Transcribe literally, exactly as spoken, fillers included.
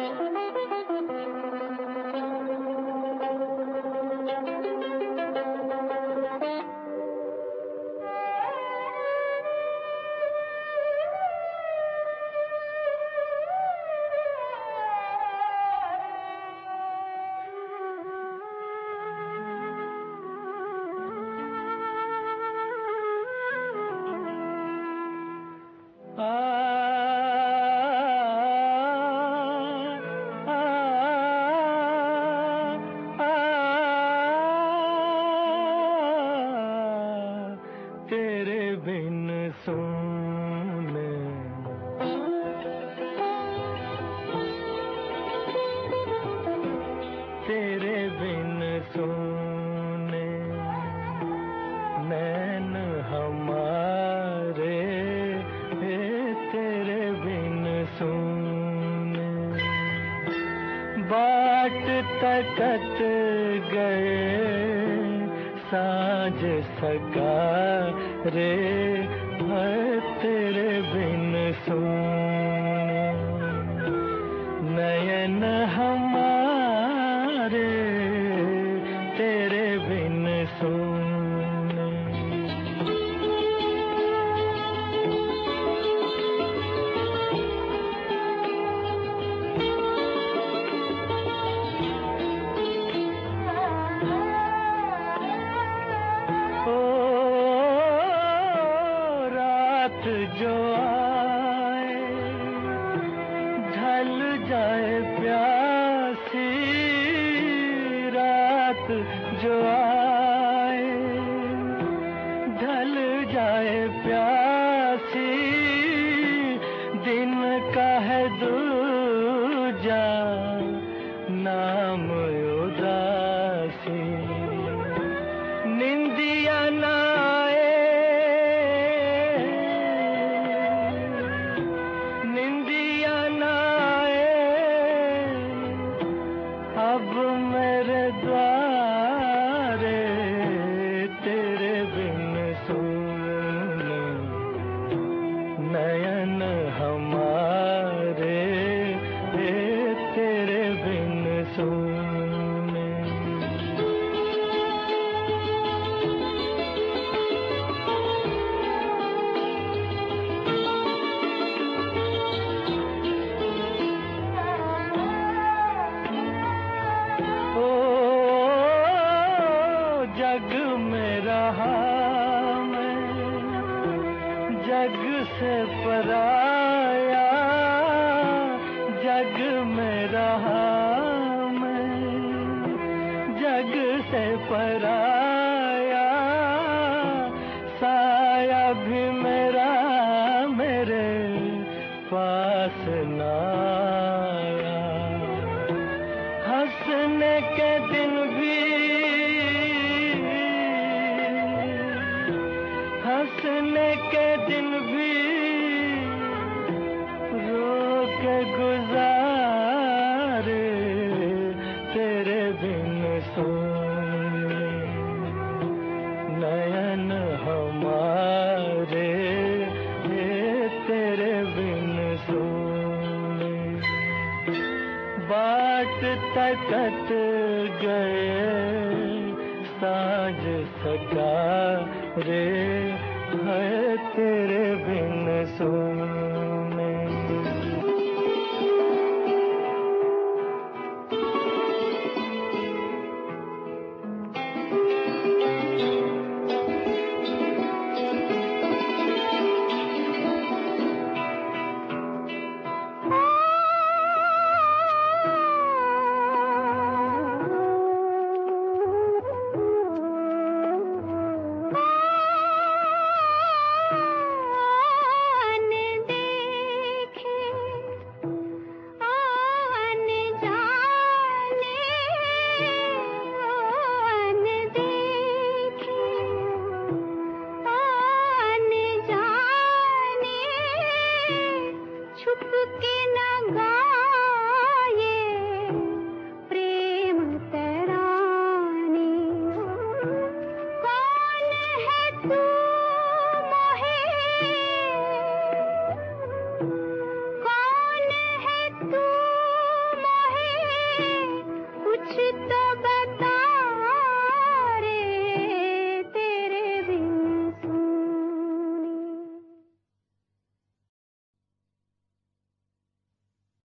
सुने तेरे बिन सुने नैन हमारे, तेरे बिन सुने बाट तकत गए साँझ सगा रे, तेरे बिन सुने नयन हमारे, तेरे बिन सुने। जो आए ढल जाए प्यासी रात, जो आए ढल जाए प्यासी, दिन का है दूजा नाम उदासी, निंदिया ना अब मेरे द्वारे, तेरे बिन सुने नयन हमारे, तेरे बिन सुने। जग में रहा मैं जग से पराया, जग में रहा मैं जग से पराया, साया भी मेरा मेरे पास ना आया, हंसने के दिन भी हंसने के दिन भी रो के गुजारे, तेरे बिन सुने नयन हमारे, तेरे बिन सुने बाट तकत गए साँझ सका रे, है तेरे बिन सुने।